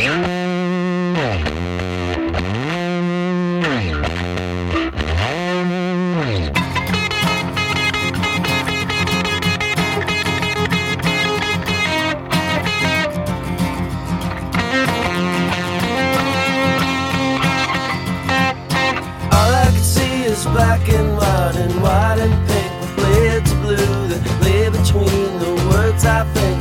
Black and white and pink with blades of blue that lay between the words I think.